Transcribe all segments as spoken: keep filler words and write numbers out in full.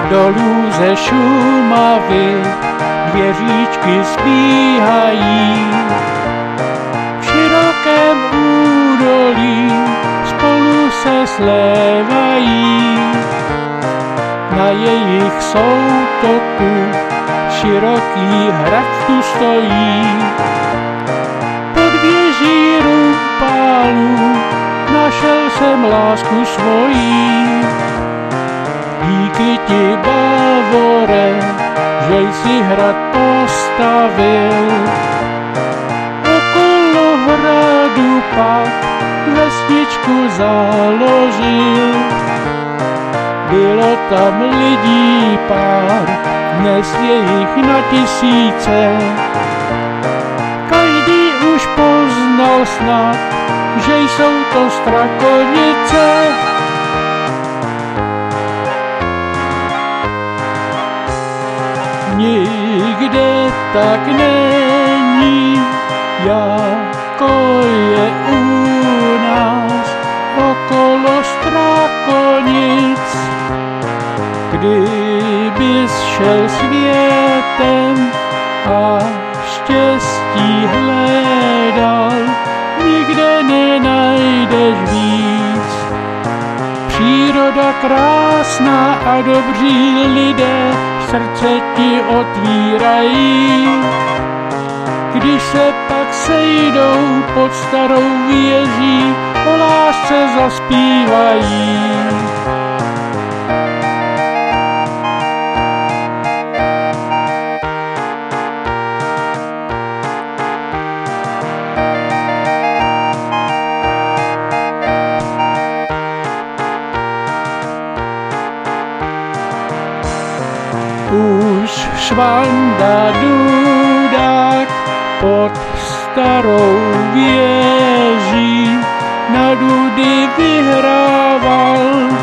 Dolů ze Šumavy dvě říčky zbíhají, v širokém údolí spolu se slévají. Na jejich soutoku široký hrad tu stojí. Pod věží Rumpálu našel jsem lásku svojí. Díky ti, Bavore, že jsi hrad postavil. Okolo hradu pak vesničku založil. Bylo tam lidí pár, dnes je jich na tisíce. Každý už poznal snad, že jsou to Strakonice. Nikde tak není, jako je u nás okolo Strakonic. Kdybys šel světem a štěstí hledal, nikde nenajdeš víc. Příroda krásná a dobří lidé srdce ti otvírají. Když se pak sejdou pod starou věží, o lásce zaspívají. Už Švanda Dudák pod starou věží na dudy vyhrával,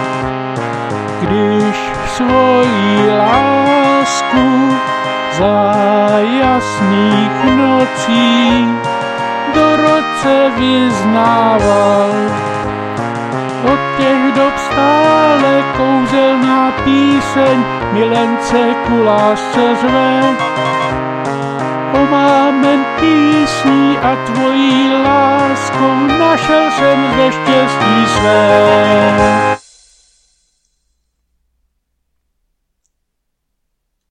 když svoji lásku za jasných nocí Dorotce vyznával. Od těch dob stále kouzelná píseň milence ku lásce zve. O mámen písní a tvojí láskou našel jsem zde štěstí své.